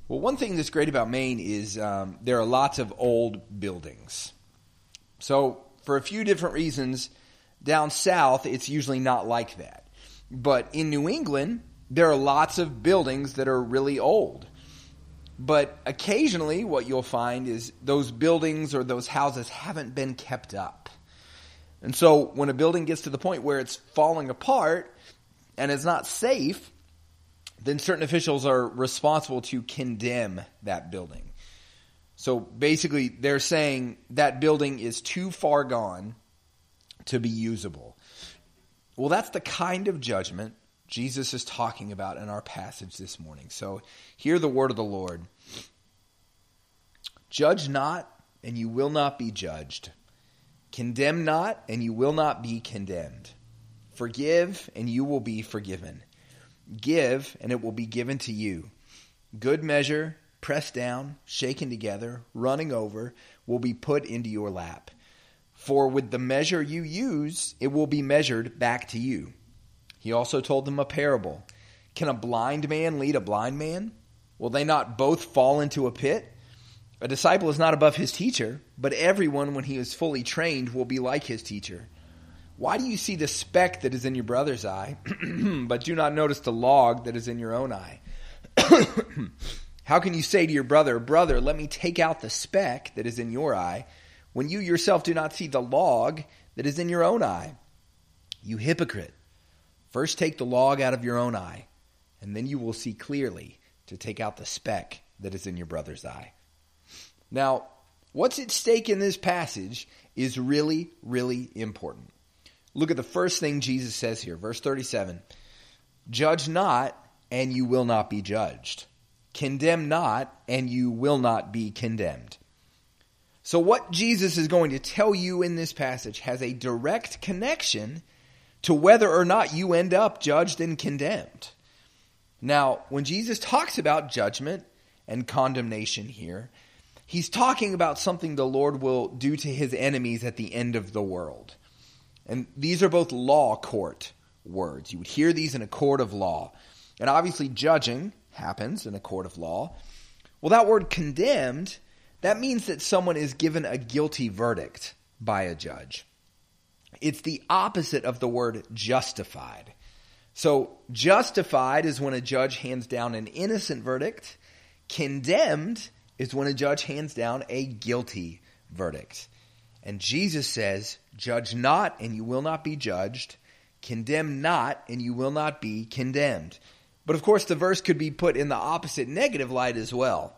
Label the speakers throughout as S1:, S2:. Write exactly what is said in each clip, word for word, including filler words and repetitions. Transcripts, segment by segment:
S1: Well, one thing that's great about Maine is um, there are lots of old buildings. So for a few different reasons, down south, it's usually not like that. But in New England, there are lots of buildings that are really old. But occasionally what you'll find is those buildings or those houses haven't been kept up. And so when a building gets to the point where it's falling apart and it's not safe, then certain officials are responsible to condemn that building. So basically they're saying that building is too far gone to be usable. Well, that's the kind of judgment Jesus is talking about in our passage this morning. So hear the word of the Lord. Judge not, and you will not be judged. Condemn not, and you will not be condemned. Forgive, and you will be forgiven. Give, and it will be given to you. Good measure, pressed down, shaken together, running over, will be put into your lap. For with the measure you use, it will be measured back to you. He also told them a parable. Can a blind man lead a blind man? Will they not both fall into a pit? A disciple is not above his teacher, but everyone, when he is fully trained, will be like his teacher. Why do you see the speck that is in your brother's eye, but do not notice the log that is in your own eye? How can you say to your brother, Brother, let me take out the speck that is in your eye, when you yourself do not see the log that is in your own eye? You hypocrite! First take the log out of your own eye, and then you will see clearly to take out the speck that is in your brother's eye. Now, what's at stake in this passage is really, really important. Look at the first thing Jesus says here, verse thirty-seven. Judge not, and you will not be judged. Condemn not, and you will not be condemned. So what Jesus is going to tell you in this passage has a direct connection to whether or not you end up judged and condemned. Now, when Jesus talks about judgment and condemnation here, he's talking about something the Lord will do to his enemies at the end of the world. And these are both law court words. You would hear these in a court of law. And obviously judging happens in a court of law. Well, that word condemned, that means that someone is given a guilty verdict by a judge. It's the opposite of the word justified. So justified is when a judge hands down an innocent verdict. Condemned is when a judge hands down a guilty verdict. And Jesus says, judge not, and you will not be judged. Condemn not, and you will not be condemned. But of course, the verse could be put in the opposite negative light as well.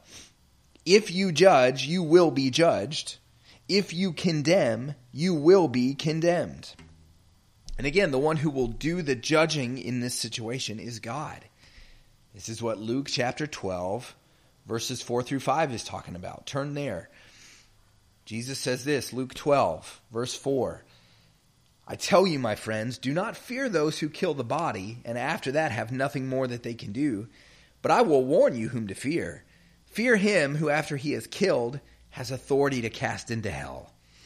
S1: If you judge, you will be judged. If you condemn, you will be condemned. And again, the one who will do the judging in this situation is God. This is what Luke chapter twelve, verses four through five is talking about. Turn there. Jesus says this, Luke twelve, verse four. I tell you, my friends, do not fear those who kill the body, and after that have nothing more that they can do. But I will warn you whom to fear. Fear him who, after he is killed, has authority to cast into hell.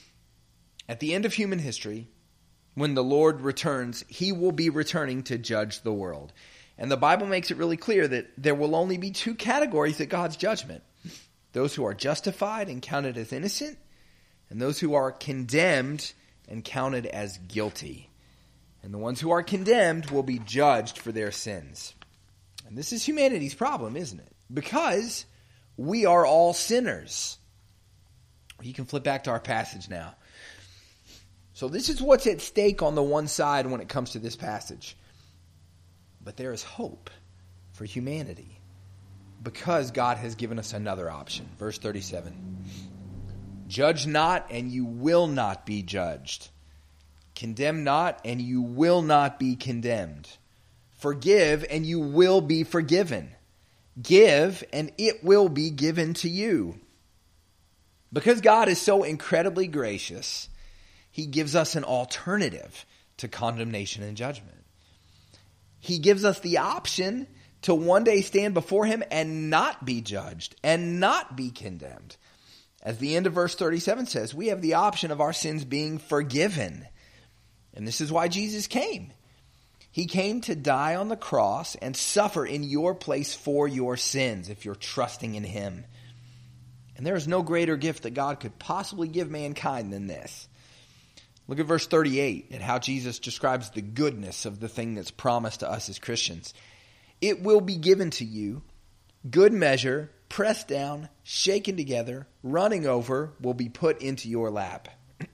S1: At the end of human history, when the Lord returns, he will be returning to judge the world. And the Bible makes it really clear that there will only be two categories at God's judgment. Those who are justified and counted as innocent, and those who are condemned and counted as guilty. And the ones who are condemned will be judged for their sins. And this is humanity's problem, isn't it? Because we are all sinners. You can flip back to our passage now. So this is what's at stake on the one side when it comes to this passage. But there is hope for humanity because God has given us another option. Verse thirty-seven. Judge not, and you will not be judged. Condemn not, and you will not be condemned. Forgive, and you will be forgiven. Give, and it will be given to you. Because God is so incredibly gracious, he gives us an alternative to condemnation and judgment. He gives us the option to one day stand before him and not be judged and not be condemned. As the end of verse thirty-seven says, we have the option of our sins being forgiven. And this is why Jesus came. He came to die on the cross and suffer in your place for your sins if you're trusting in him. And there is no greater gift that God could possibly give mankind than this. Look at verse thirty-eight and how Jesus describes the goodness of the thing that's promised to us as Christians. It will be given to you, good measure, pressed down, shaken together, running over, will be put into your lap.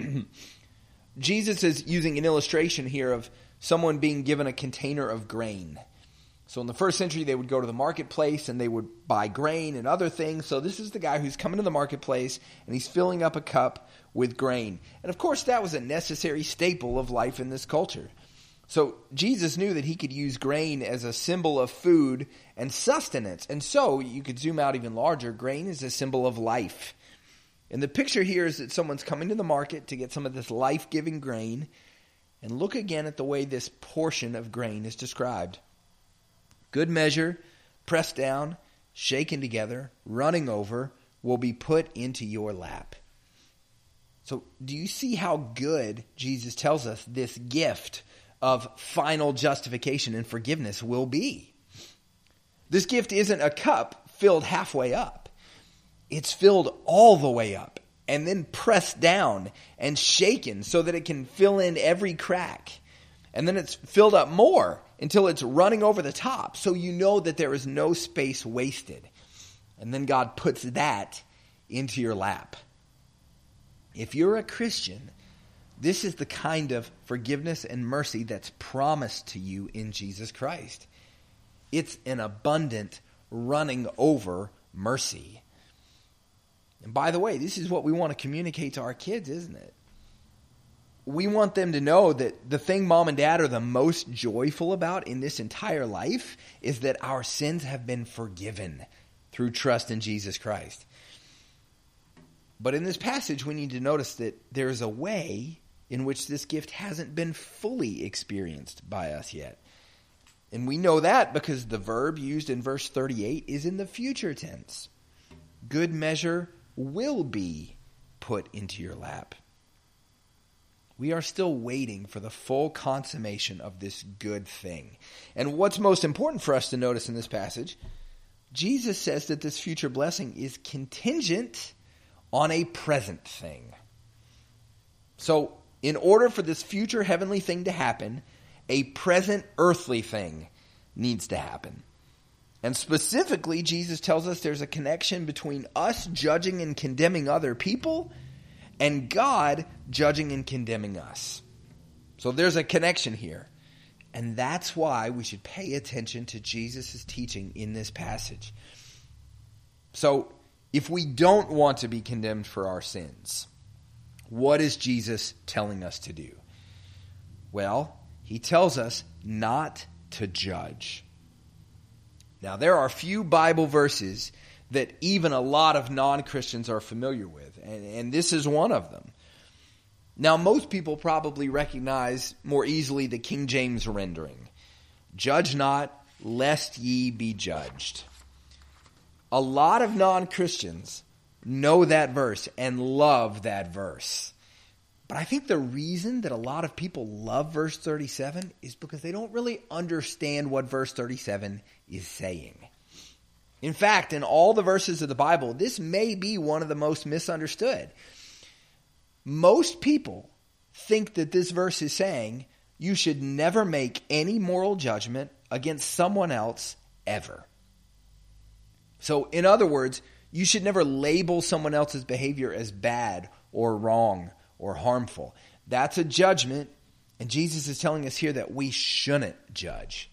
S1: Jesus is using an illustration here of someone being given a container of grain. So in the first century, they would go to the marketplace and they would buy grain and other things. So this is the guy who's coming to the marketplace and he's filling up a cup with grain. And of course, that was a necessary staple of life in this culture. So Jesus knew that he could use grain as a symbol of food and sustenance. And so you could zoom out even larger. Grain is a symbol of life. And the picture here is that someone's coming to the market to get some of this life-giving grain. And look again at the way this portion of grain is described. Good measure, pressed down, shaken together, running over, will be put into your lap. So do you see how good Jesus tells us this gift of final justification and forgiveness will be? This gift isn't a cup filled halfway up. It's filled all the way up and then pressed down and shaken so that it can fill in every crack. And then it's filled up more until it's running over the top, so you know that there is no space wasted. And then God puts that into your lap. If you're a Christian, this is the kind of forgiveness and mercy that's promised to you in Jesus Christ. It's an abundant, running over mercy. And by the way, this is what we want to communicate to our kids, isn't it? We want them to know that the thing mom and dad are the most joyful about in this entire life is that our sins have been forgiven through trust in Jesus Christ. But in this passage, we need to notice that there is a way in which this gift hasn't been fully experienced by us yet. And we know that because the verb used in verse thirty-eight is in the future tense. Good measure will be put into your lap. We are still waiting for the full consummation of this good thing. And what's most important for us to notice in this passage, Jesus says that this future blessing is contingent on a present thing. So, in order for this future heavenly thing to happen, a present earthly thing needs to happen. And specifically, Jesus tells us there's a connection between us judging and condemning other people and God judging and condemning us. So there's a connection here. And that's why we should pay attention to Jesus' teaching in this passage. So if we don't want to be condemned for our sins, what is Jesus telling us to do? Well, he tells us not to judge. Now, there are few Bible verses that even a lot of non-Christians are familiar with, and, and this is one of them. Now, most people probably recognize more easily the King James rendering. Judge not, lest ye be judged. A lot of non-Christians know that verse and love that verse. But I think the reason that a lot of people love verse thirty-seven is because they don't really understand what verse thirty-seven is saying. In fact, in all the verses of the Bible, this may be one of the most misunderstood. Most people think that this verse is saying you should never make any moral judgment against someone else ever. So, in other words, you should never label someone else's behavior as bad or wrong or harmful. That's a judgment, and Jesus is telling us here that we shouldn't judge.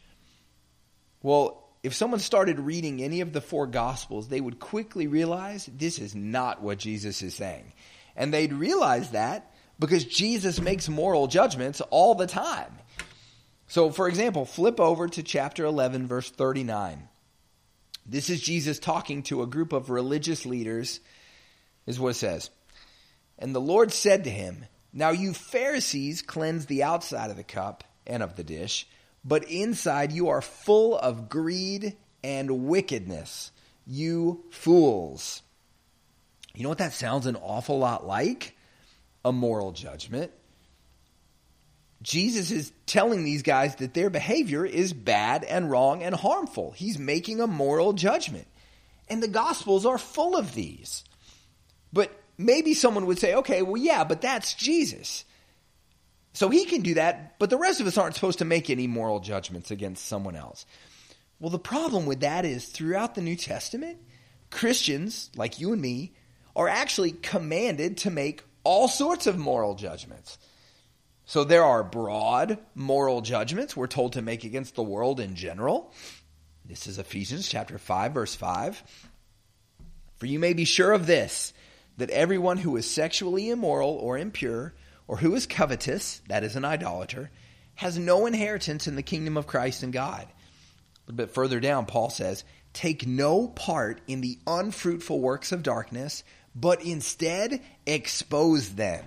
S1: Well, if someone started reading any of the four Gospels, they would quickly realize this is not what Jesus is saying. And they'd realize that because Jesus makes moral judgments all the time. So, for example, flip over to chapter eleven, verse thirty-nine. This is Jesus talking to a group of religious leaders. This is what it says. And the Lord said to him, now you Pharisees cleanse the outside of the cup and of the dish, but inside you are full of greed and wickedness, you fools. You know what that sounds an awful lot like? A moral judgment. Jesus is telling these guys that their behavior is bad and wrong and harmful. He's making a moral judgment. And the Gospels are full of these. But maybe someone would say, okay, well, yeah, but that's Jesus. So he can do that, but the rest of us aren't supposed to make any moral judgments against someone else. Well, the problem with that is throughout the New Testament, Christians, like you and me, are actually commanded to make all sorts of moral judgments. So there are broad moral judgments we're told to make against the world in general. This is Ephesians chapter five, verse five. For you may be sure of this, that everyone who is sexually immoral or impure, or who is covetous, that is an idolater, has no inheritance in the kingdom of Christ and God. A little bit further down, Paul says, take no part in the unfruitful works of darkness, but instead expose them.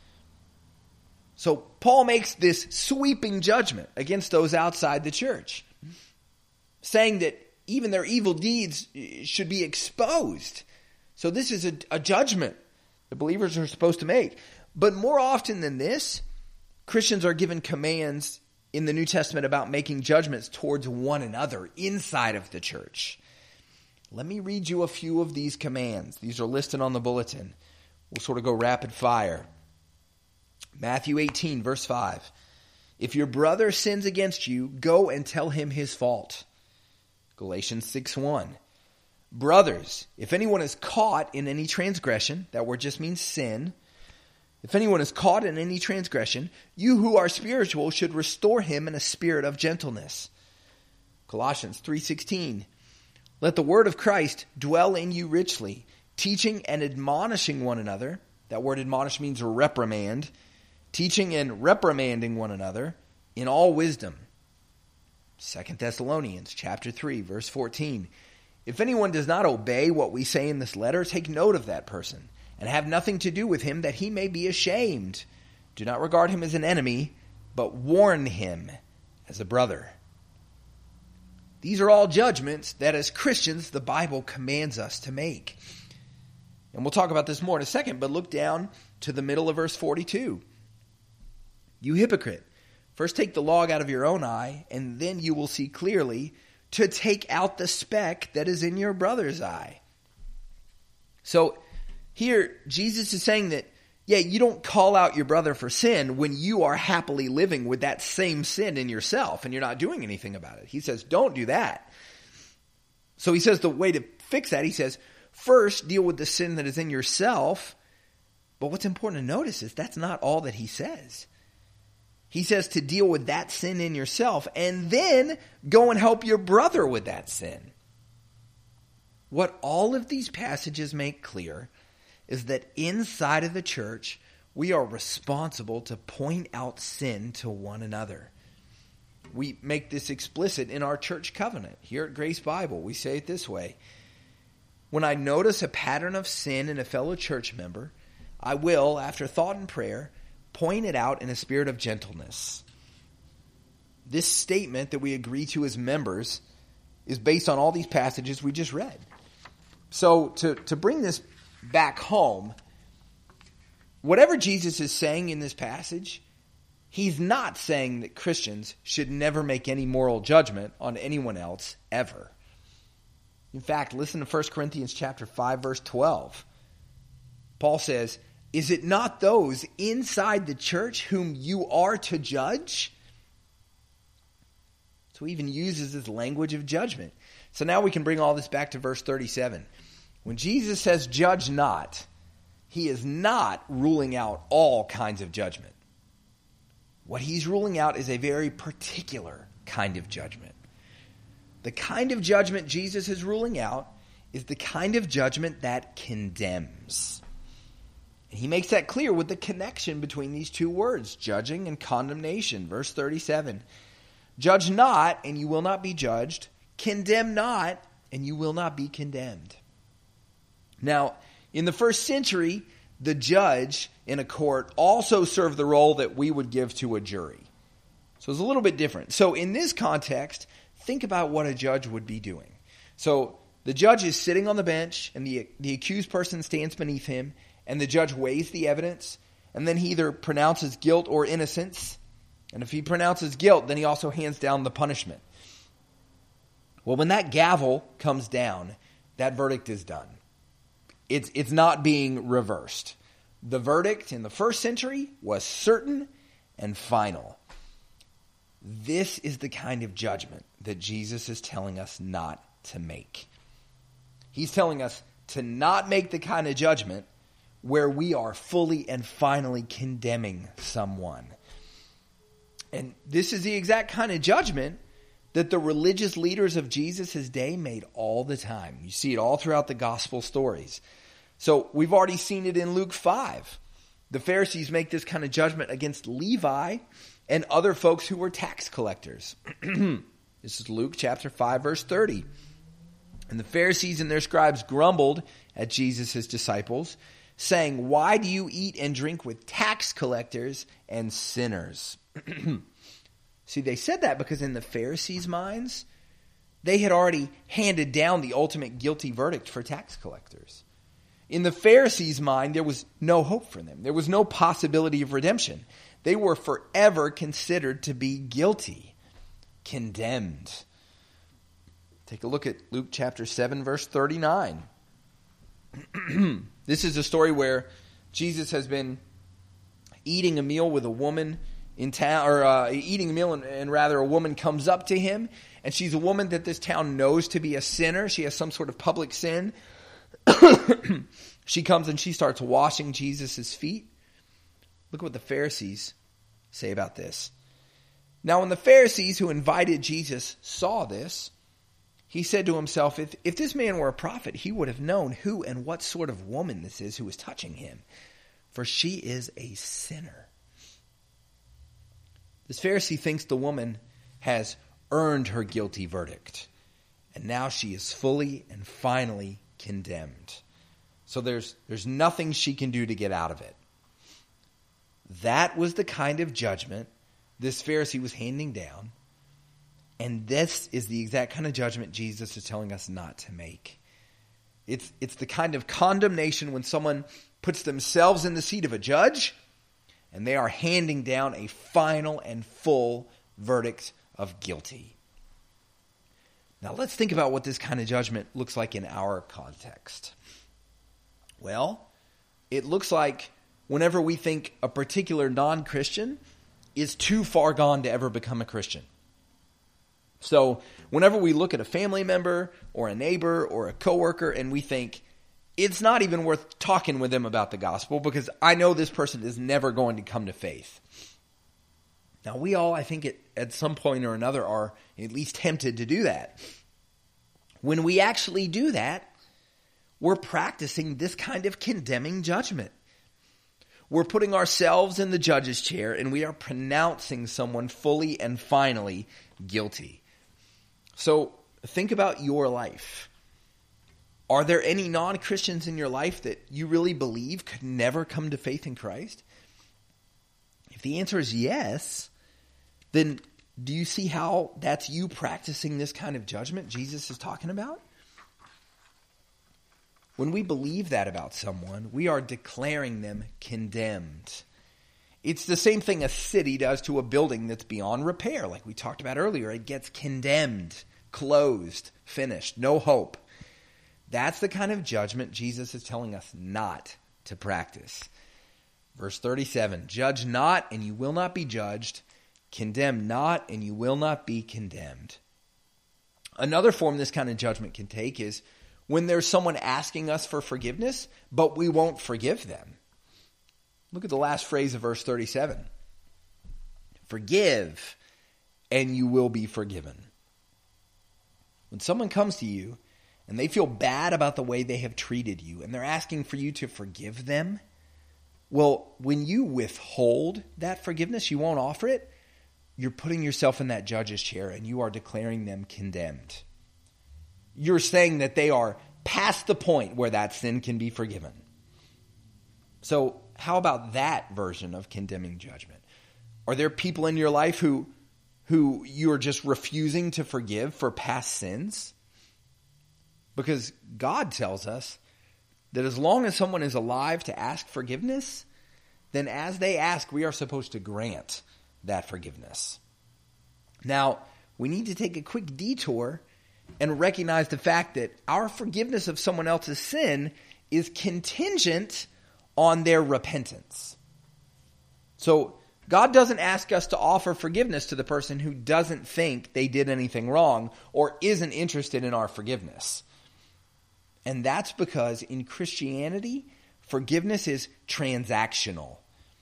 S1: So Paul makes this sweeping judgment against those outside the church, saying that even their evil deeds should be exposed. So this is a, a judgment the believers are supposed to make. But more often than this, Christians are given commands in the New Testament about making judgments towards one another inside of the church. Let me read you a few of these commands. These are listed on the bulletin. We'll sort of go rapid fire. Matthew eighteen, verse five. If your brother sins against you, go and tell him his fault. Galatians six one. Brothers, if anyone is caught in any transgression, that word just means sin. If anyone is caught in any transgression, you who are spiritual should restore him in a spirit of gentleness. Colossians three sixteen. Let the word of Christ dwell in you richly, teaching and admonishing one another. That word admonish means reprimand. Teaching and reprimanding one another in all wisdom. Second Thessalonians chapter three, verse fourteen. If anyone does not obey what we say in this letter, take note of that person, and have nothing to do with him, that he may be ashamed. Do not regard him as an enemy, but warn him as a brother. These are all judgments that as Christians the Bible commands us to make. And we'll talk about this more in a second, but look down to the middle of verse forty-two. You hypocrite, first take the log out of your own eye, and then you will see clearly to take out the speck that is in your brother's eye. So here, Jesus is saying that, yeah, you don't call out your brother for sin when you are happily living with that same sin in yourself and you're not doing anything about it. He says, don't do that. So he says the way to fix that, he says, first deal with the sin that is in yourself. But what's important to notice is that's not all that he says. He says to deal with that sin in yourself and then go and help your brother with that sin. What all of these passages make clear is that inside of the church, we are responsible to point out sin to one another. We make this explicit in our church covenant. Here at Grace Bible, we say it this way. When I notice a pattern of sin in a fellow church member, I will, after thought and prayer, point it out in a spirit of gentleness. This statement that we agree to as members is based on all these passages we just read. So to, to bring this back home, whatever Jesus is saying in this passage, he's not saying that Christians should never make any moral judgment on anyone else ever. In fact, listen to First Corinthians chapter five, verse twelve. Paul says, is it not those inside the church whom you are to judge? So he even uses this language of judgment. So now we can bring all this back to verse thirty-seven. When Jesus says judge not, he is not ruling out all kinds of judgment. What he's ruling out is a very particular kind of judgment. The kind of judgment Jesus is ruling out is the kind of judgment that condemns. And he makes that clear with the connection between these two words, judging and condemnation. Verse thirty-seven, judge not, and you will not be judged. Condemn not, and you will not be condemned. Now, in the first century, the judge in a court also served the role that we would give to a jury. So it's a little bit different. So in this context, think about what a judge would be doing. So the judge is sitting on the bench, and the, the accused person stands beneath him, and the judge weighs the evidence, and then he either pronounces guilt or innocence, And if he pronounces guilt, then he also hands down the punishment. Well, when that gavel comes down, that verdict is done. It's, it's not being reversed. The verdict in the first century was certain and final. This is the kind of judgment that Jesus is telling us not to make. He's telling us to not make the kind of judgment where we are fully and finally condemning someone. And this is the exact kind of judgment that the religious leaders of Jesus' day made all the time. You see it all throughout the gospel stories. So we've already seen it in Luke five. The Pharisees make this kind of judgment against Levi and other folks who were tax collectors. This is Luke chapter five, verse thirty. And the Pharisees and their scribes grumbled at Jesus' disciples, saying, "Why do you eat and drink with tax collectors and sinners?" See, they said that because in the Pharisees' minds, they had already handed down the ultimate guilty verdict for tax collectors. In the Pharisees' mind, there was no hope for them. There was no possibility of redemption. They were forever considered to be guilty, condemned. Take a look at Luke chapter seven, verse thirty-nine. This is a story where Jesus has been eating a meal with a woman in town, or uh, eating a meal, and, and rather a woman comes up to him, and she's a woman that this town knows to be a sinner. She has some sort of public sin. She comes and she starts washing Jesus' feet. Look at what the Pharisees say about this. Now, when the Pharisees who invited Jesus saw this, he said to himself, if, if this man were a prophet, he would have known who and what sort of woman this is who is touching him, for she is a sinner. This Pharisee thinks the woman has earned her guilty verdict, and now she is fully and finally condemned. So there's, there's nothing she can do to get out of it. That was the kind of judgment this Pharisee was handing down, and this is the exact kind of judgment Jesus is telling us not to make. It's, it's the kind of condemnation when someone puts themselves in the seat of a judge and they are handing down a final and full verdict of guilty. Now let's think about what this kind of judgment looks like in our context. Well, it looks like whenever we think a particular non-Christian is too far gone to ever become a Christian. So whenever we look at a family member or a neighbor or a coworker and we think, it's not even worth talking with them about the gospel because I know this person is never going to come to faith. Now, we all, I think, at, at some point or another are at least tempted to do that. When we actually do that, we're practicing this kind of condemning judgment. We're putting ourselves in the judge's chair and we are pronouncing someone fully and finally guilty. So think about your life. Are there any non-Christians in your life that you really believe could never come to faith in Christ? If the answer is yes, then do you see how that's you practicing this kind of judgment Jesus is talking about? When we believe that about someone, we are declaring them condemned. It's the same thing a city does to a building that's beyond repair. Like we talked about earlier, it gets condemned, closed, finished, no hope. That's the kind of judgment Jesus is telling us not to practice. Verse thirty-seven, judge not and you will not be judged. Condemn not and you will not be condemned. Another form this kind of judgment can take is when there's someone asking us for forgiveness, but we won't forgive them. Look at the last phrase of verse thirty-seven. Forgive and you will be forgiven. When someone comes to you and they feel bad about the way they have treated you, and they're asking for you to forgive them, well, when you withhold that forgiveness, you won't offer it, you're putting yourself in that judge's chair and you are declaring them condemned. You're saying that they are past the point where that sin can be forgiven. So how about that version of condemning judgment? Are there people in your life who, who you're just refusing to forgive for past sins? Because God tells us that as long as someone is alive to ask forgiveness, then as they ask, we are supposed to grant that forgiveness. Now, we need to take a quick detour and recognize the fact that our forgiveness of someone else's sin is contingent on their repentance. So, God doesn't ask us to offer forgiveness to the person who doesn't think they did anything wrong or isn't interested in our forgiveness. And that's because in Christianity, forgiveness is transactional.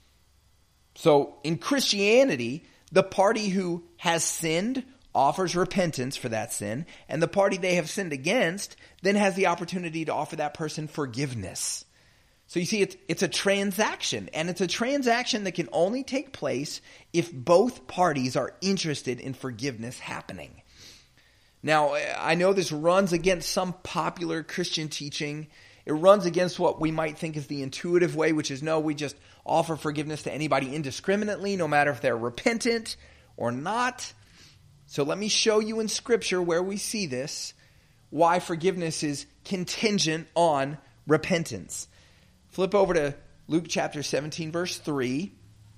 S1: So in Christianity, the party who has sinned offers repentance for that sin, and the party they have sinned against then has the opportunity to offer that person forgiveness. So you see, it's, it's a transaction, and it's a transaction that can only take place if both parties are interested in forgiveness happening. Now, I know this runs against some popular Christian teaching. It runs against what we might think is the intuitive way, which is no, we just offer forgiveness to anybody indiscriminately, no matter if they're repentant or not. So let me show you in Scripture where we see this, why forgiveness is contingent on repentance. Flip over to Luke chapter seventeen, verse three.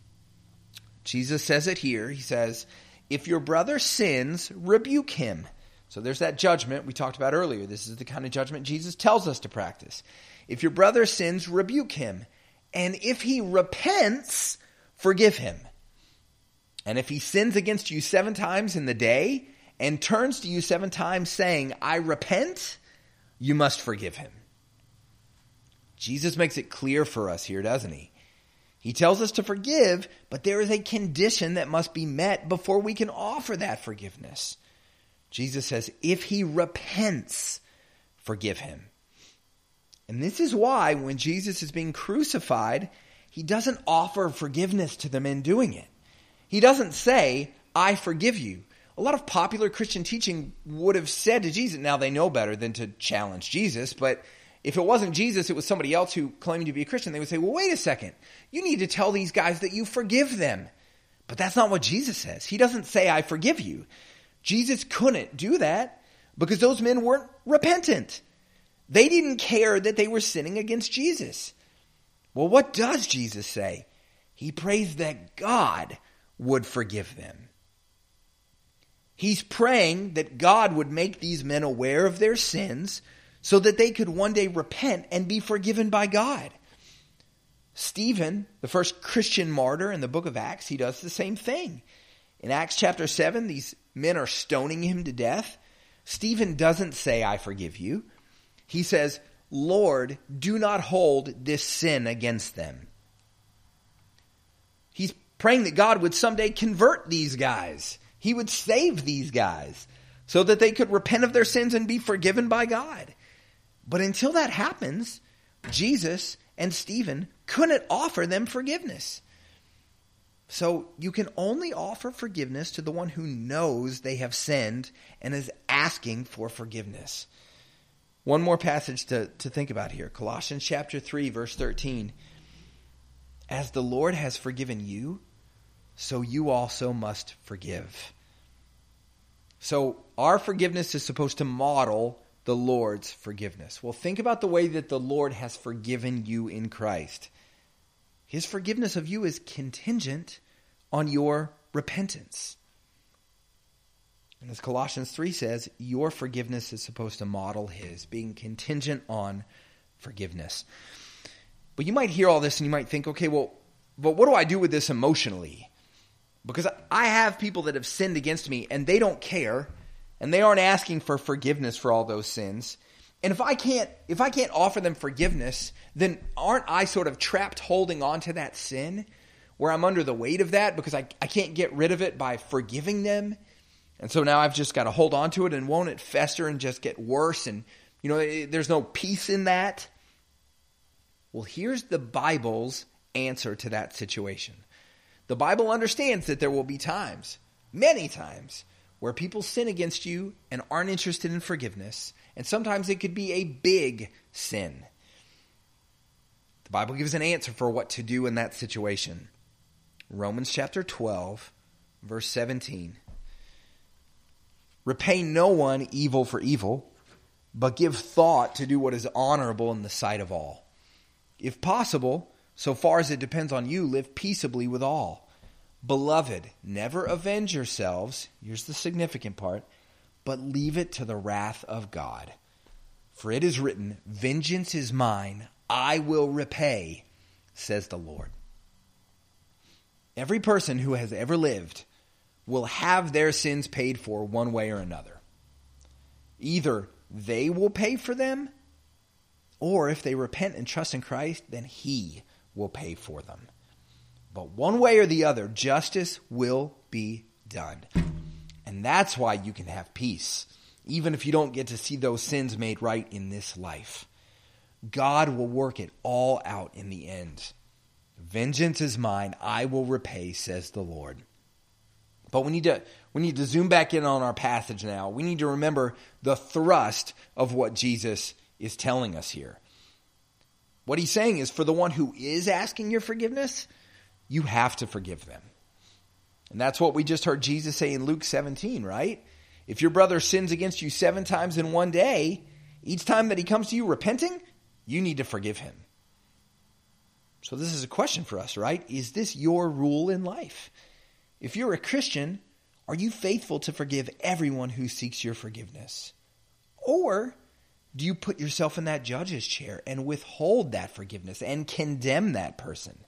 S1: Jesus says it here. He says, if your brother sins, rebuke him. So there's that judgment we talked about earlier. This is the kind of judgment Jesus tells us to practice. If your brother sins, rebuke him. And if he repents, forgive him. And if he sins against you seven times in the day and turns to you seven times saying, I repent, you must forgive him. Jesus makes it clear for us here, doesn't he? He tells us to forgive, but there is a condition that must be met before we can offer that forgiveness. Jesus says, if he repents, forgive him. And this is why when Jesus is being crucified, he doesn't offer forgiveness to the men doing it. He doesn't say, I forgive you. A lot of popular Christian teaching would have said to Jesus, now they know better than to challenge Jesus, but if it wasn't Jesus, it was somebody else who claimed to be a Christian, they would say, well, wait a second. You need to tell these guys that you forgive them. But that's not what Jesus says. He doesn't say, I forgive you. Jesus couldn't do that because those men weren't repentant. They didn't care that they were sinning against Jesus. Well, what does Jesus say? He prays that God would forgive them. He's praying that God would make these men aware of their sins so that they could one day repent and be forgiven by God. Stephen, the first Christian martyr in the book of Acts, he does the same thing. In Acts chapter seven, these men are stoning him to death. Stephen doesn't say, I forgive you. He says, Lord, do not hold this sin against them. He's praying that God would someday convert these guys. He would save these guys so that they could repent of their sins and be forgiven by God. But until that happens, Jesus and Stephen couldn't offer them forgiveness. So you can only offer forgiveness to the one who knows they have sinned and is asking for forgiveness. One more passage to, to think about here. Colossians chapter three, verse thirteen. As the Lord has forgiven you, so you also must forgive. So our forgiveness is supposed to model the Lord's forgiveness. Well, think about the way that the Lord has forgiven you in Christ. His forgiveness of you is contingent on your repentance. And as Colossians three says, your forgiveness is supposed to model his, being contingent on forgiveness. But you might hear all this and you might think, okay, well, but what do I do with this emotionally? Because I have people that have sinned against me and they don't care. And they aren't asking for forgiveness for all those sins. And if I can't, if I can't offer them forgiveness, then aren't I sort of trapped holding on to that sin where I'm under the weight of that because I, I can't get rid of it by forgiving them? And so now I've just got to hold on to it, and won't it fester and just get worse? And, you know, there's no peace in that. Well, here's the Bible's answer to that situation. The Bible understands that there will be times, many times, where people sin against you and aren't interested in forgiveness. And sometimes it could be a big sin. The Bible gives an answer for what to do in that situation. Romans chapter twelve, verse seventeen. Repay no one evil for evil, but give thought to do what is honorable in the sight of all. If possible, so far as it depends on you, live peaceably with all. Beloved, never avenge yourselves, here's the significant part, but leave it to the wrath of God. For it is written, vengeance is mine, I will repay, says the Lord. Every person who has ever lived will have their sins paid for one way or another. Either they will pay for them, or if they repent and trust in Christ, then He will pay for them. But one way or the other, justice will be done. And that's why you can have peace, even if you don't get to see those sins made right in this life. God will work it all out in the end. Vengeance is mine, I will repay, says the Lord. But we need to we need to zoom back in on our passage now. We need to remember the thrust of what Jesus is telling us here. What he's saying is, for the one who is asking your forgiveness, you have to forgive them. And that's what we just heard Jesus say in Luke seventeen, right? If your brother sins against you seven times in one day, each time that he comes to you repenting, you need to forgive him. So this is a question for us, right? Is this your rule in life? If you're a Christian, are you faithful to forgive everyone who seeks your forgiveness? Or do you put yourself in that judge's chair and withhold that forgiveness and condemn that person?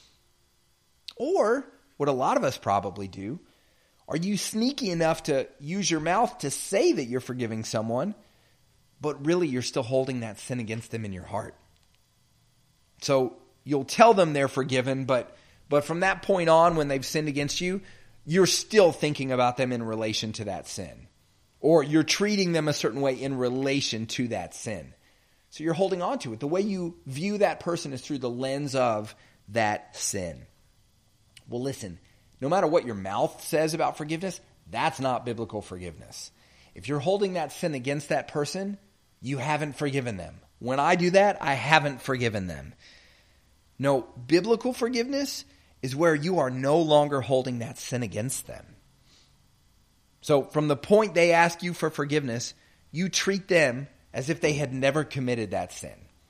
S1: Or, what a lot of us probably do, are you sneaky enough to use your mouth to say that you're forgiving someone, but really you're still holding that sin against them in your heart? So you'll tell them they're forgiven, but but from that point on, when they've sinned against you, you're still thinking about them in relation to that sin. Or you're treating them a certain way in relation to that sin. So you're holding on to it. The way you view that person is through the lens of that sin. Well, listen, no matter what your mouth says about forgiveness, that's not biblical forgiveness. If you're holding that sin against that person, you haven't forgiven them. When I do that, I haven't forgiven them. No, biblical forgiveness is where you are no longer holding that sin against them. So from the point they ask you for forgiveness, you treat them as if they had never committed that sin.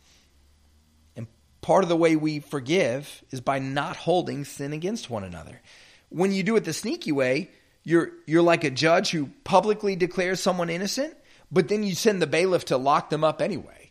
S1: And part of the way we forgive is by not holding sin against one another. When you do it the sneaky way, you're you're like a judge who publicly declares someone innocent, but then you send the bailiff to lock them up anyway.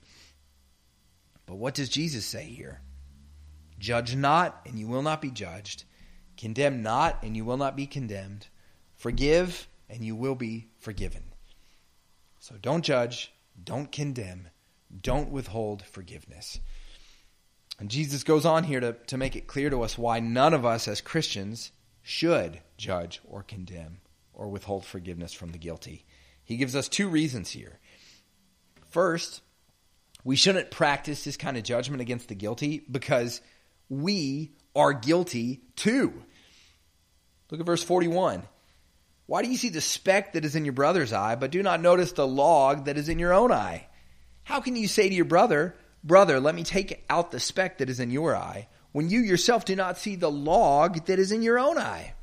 S1: But what does Jesus say here? Judge not, and you will not be judged. Condemn not, and you will not be condemned. Forgive, and you will be forgiven. So don't judge, don't condemn, don't withhold forgiveness. And Jesus goes on here to, to make it clear to us why none of us as Christians should judge or condemn or withhold forgiveness from the guilty. He gives us two reasons here. First, we shouldn't practice this kind of judgment against the guilty because we are guilty too. Look at verse forty-one. Why do you see the speck that is in your brother's eye, but do not notice the log that is in your own eye? How can you say to your brother, brother, let me take out the speck that is in your eye, when you yourself do not see the log that is in your own eye?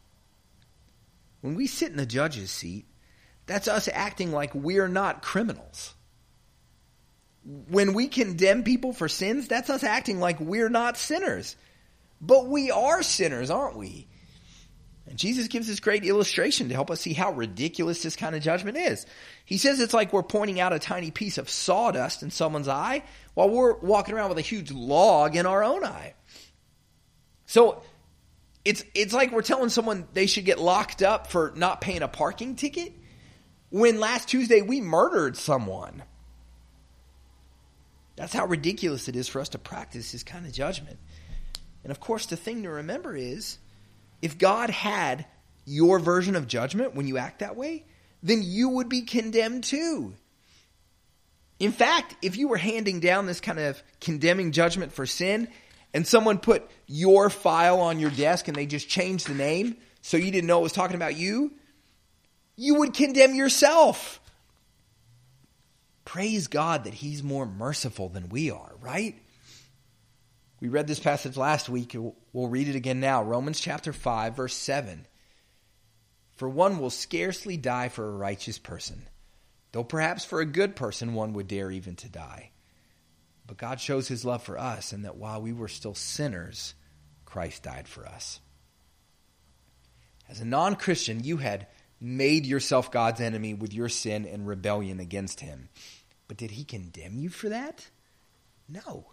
S1: When we sit in the judge's seat, that's us acting like we're not criminals. When we condemn people for sins, that's us acting like we're not sinners. But we are sinners, aren't we? And Jesus gives this great illustration to help us see how ridiculous this kind of judgment is. He says it's like we're pointing out a tiny piece of sawdust in someone's eye while we're walking around with a huge log in our own eye. So it's it's like we're telling someone they should get locked up for not paying a parking ticket when last Tuesday we murdered someone. That's how ridiculous it is for us to practice this kind of judgment. And of course, the thing to remember is, if God had your version of judgment when you act that way, then you would be condemned too. In fact, if you were handing down this kind of condemning judgment for sin, and someone put your file on your desk and they just changed the name so you didn't know it was talking about you, you would condemn yourself. Praise God that He's more merciful than we are, right? We read this passage last week. We'll read it again now. Romans chapter five, verse seven. For one will scarcely die for a righteous person, though perhaps for a good person one would dare even to die. But God shows His love for us, and that while we were still sinners, Christ died for us. As a non-Christian, you had made yourself God's enemy with your sin and rebellion against him. But did he condemn you for that? No.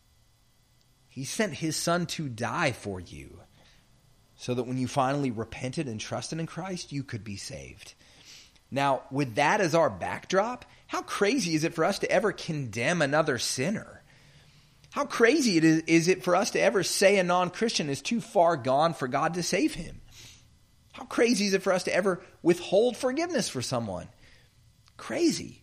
S1: He sent his son to die for you so that when you finally repented and trusted in Christ, you could be saved. Now, with that as our backdrop, how crazy is it for us to ever condemn another sinner? How crazy it is, is it for us to ever say a non-Christian is too far gone for God to save him? How crazy is it for us to ever withhold forgiveness for someone? Crazy.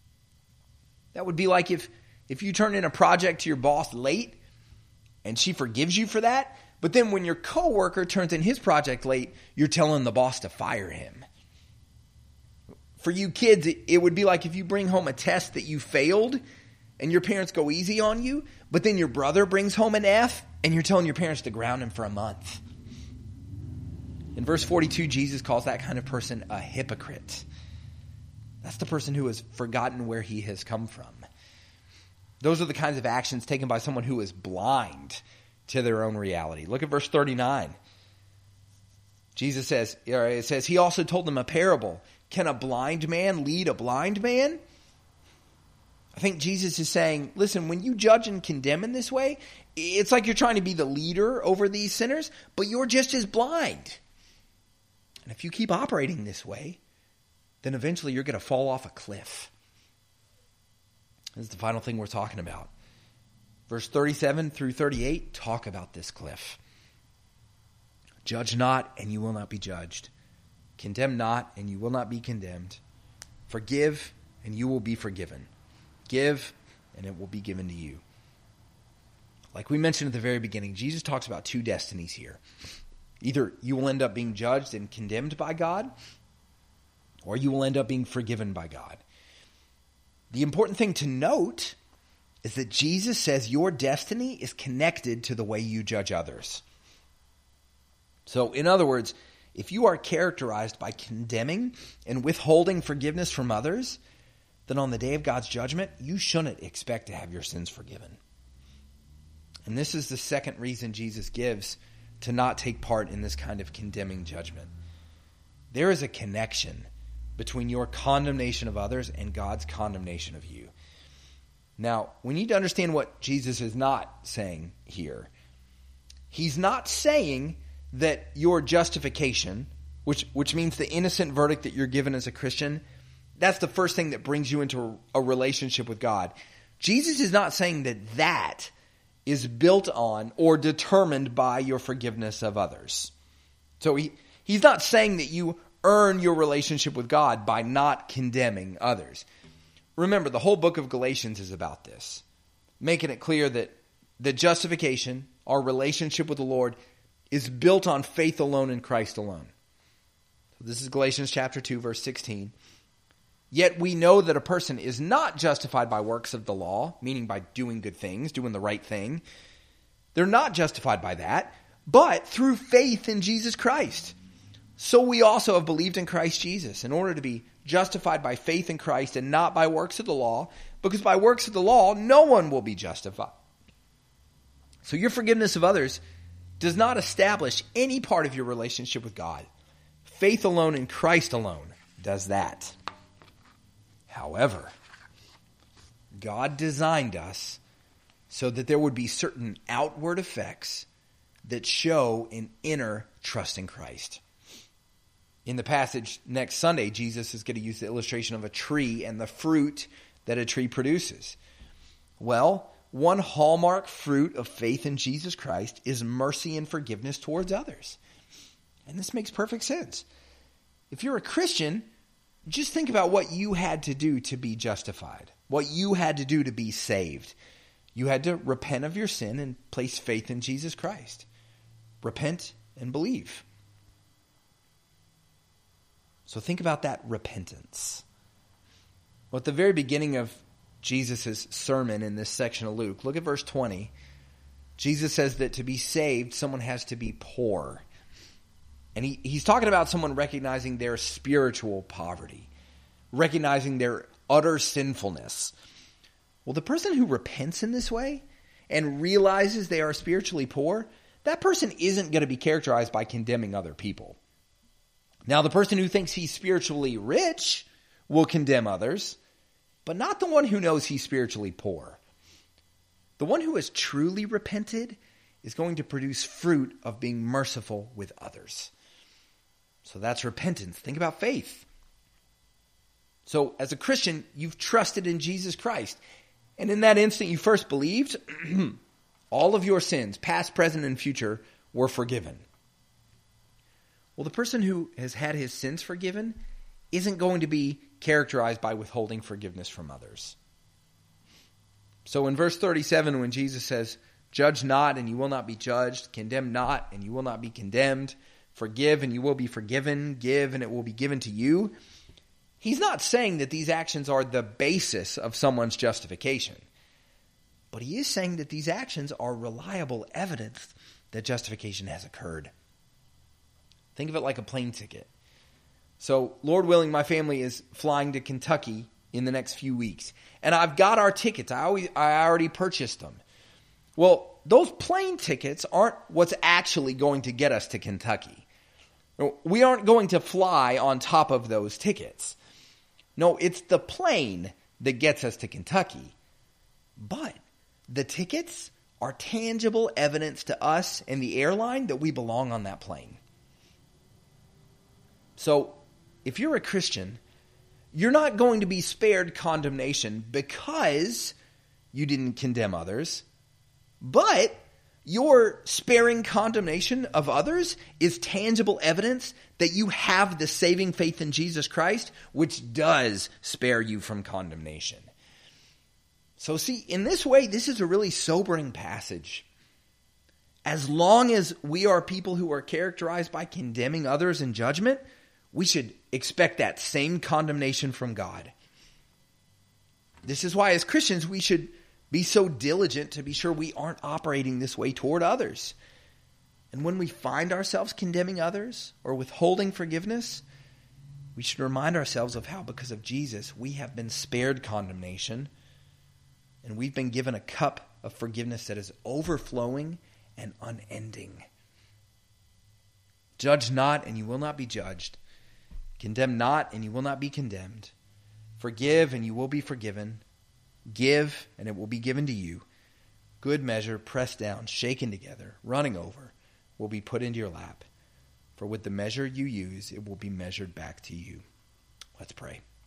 S1: That would be like if, if you turn in a project to your boss late and she forgives you for that, but then when your coworker turns in his project late, you're telling the boss to fire him. For you kids, it, it would be like if you bring home a test that you failed and your parents go easy on you, but then your brother brings home an F and you're telling your parents to ground him for a month. In verse forty-two, Jesus calls that kind of person a hypocrite. That's the person who has forgotten where he has come from. Those are the kinds of actions taken by someone who is blind to their own reality. Look at verse thirty-nine. Jesus says, it says, he also told them a parable. Can a blind man lead a blind man? I think Jesus is saying, listen, when you judge and condemn in this way, it's like you're trying to be the leader over these sinners, but you're just as blind. And if you keep operating this way, then eventually you're going to fall off a cliff. This is the final thing we're talking about. Verse thirty-seven through thirty-eight talk about this cliff. Judge not, and you will not be judged. Condemn not, and you will not be condemned. Forgive, and you will be forgiven. Give, and it will be given to you. Like we mentioned at the very beginning, Jesus talks about two destinies here. Either you will end up being judged and condemned by God, or you will end up being forgiven by God. The important thing to note is that Jesus says your destiny is connected to the way you judge others. So, in other words, if you are characterized by condemning and withholding forgiveness from others, then on the day of God's judgment, you shouldn't expect to have your sins forgiven. And this is the second reason Jesus gives to not take part in this kind of condemning judgment. There is a connection between your condemnation of others and God's condemnation of you. Now, we need to understand what Jesus is not saying here. He's not saying that your justification, which, which means the innocent verdict that you're given as a Christian, that's the first thing that brings you into a relationship with God. Jesus is not saying that that is built on or determined by your forgiveness of others. So he, he's not saying that you earn your relationship with God by not condemning others. Remember, the whole book of Galatians is about this, making it clear that the justification, our relationship with the Lord, is built on faith alone in Christ alone. So this is Galatians chapter two, verse sixteen. Yet we know that a person is not justified by works of the law, meaning by doing good things, doing the right thing. They're not justified by that, but through faith in Jesus Christ. So we also have believed in Christ Jesus in order to be justified by faith in Christ and not by works of the law, because by works of the law, no one will be justified. So your forgiveness of others does not establish any part of your relationship with God. Faith alone in Christ alone does that. However, God designed us so that there would be certain outward effects that show an inner trust in Christ. In the passage next Sunday, Jesus is going to use the illustration of a tree and the fruit that a tree produces. Well, one hallmark fruit of faith in Jesus Christ is mercy and forgiveness towards others. And this makes perfect sense. If you're a Christian, just think about what you had to do to be justified, what you had to do to be saved. You had to repent of your sin and place faith in Jesus Christ. Repent and believe. So think about that repentance. Well, at the very beginning of Jesus' sermon in this section of Luke, look at verse twenty. Jesus says that to be saved, someone has to be poor. And he, he's talking about someone recognizing their spiritual poverty, recognizing their utter sinfulness. Well, the person who repents in this way and realizes they are spiritually poor, that person isn't going to be characterized by condemning other people. Now, the person who thinks he's spiritually rich will condemn others, but not the one who knows he's spiritually poor. The one who has truly repented is going to produce fruit of being merciful with others. So that's repentance. Think about faith. So as a Christian, you've trusted in Jesus Christ. And in that instant you first believed, all of your sins, past, present, and future, were forgiven. Well, the person who has had his sins forgiven isn't going to be characterized by withholding forgiveness from others. So in verse thirty-seven, when Jesus says, "Judge not, and you will not be judged. Condemn not, and you will not be condemned. Forgive, and you will be forgiven. Give, and it will be given to you." He's not saying that these actions are the basis of someone's justification. But he is saying that these actions are reliable evidence that justification has occurred. Think of it like a plane ticket. So, Lord willing, my family is flying to Kentucky in the next few weeks. And I've got our tickets. I, always, I already purchased them. Well, those plane tickets aren't what's actually going to get us to Kentucky. We aren't going to fly on top of those tickets. No, it's the plane that gets us to Kentucky. But the tickets are tangible evidence to us and the airline that we belong on that plane. So, if you're a Christian, you're not going to be spared condemnation because you didn't condemn others, but your sparing condemnation of others is tangible evidence that you have the saving faith in Jesus Christ, which does spare you from condemnation. So see, in this way, this is a really sobering passage. As long as we are people who are characterized by condemning others in judgment, we should expect that same condemnation from God. This is why as Christians we should be so diligent to be sure we aren't operating this way toward others. And when we find ourselves condemning others or withholding forgiveness, we should remind ourselves of how because of Jesus we have been spared condemnation and we've been given a cup of forgiveness that is overflowing and unending. Judge not, and you will not be judged. Condemn not, and you will not be condemned. Forgive, and you will be forgiven. Give, and it will be given to you. Good measure, pressed down, shaken together, running over, will be put into your lap. For with the measure you use, it will be measured back to you. Let's pray.